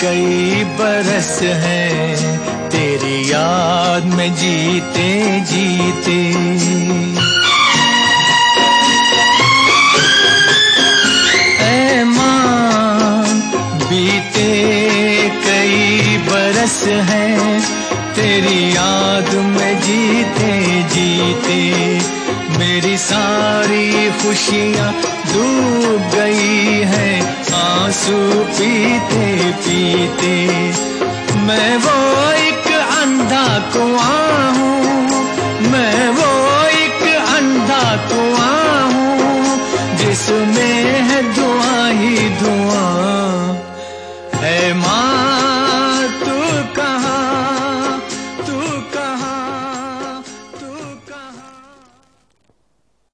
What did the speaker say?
कई बरस हैं तेरी याद में जीते जीते। ऐ माँ बीते कई बरस हैं तेरी याद में जीते जीते। मेरी सारी खुशियाँ डूब गई हैं आंसू पीते पीते। मैं वो एक अंधा कुआं हूँ, मैं वो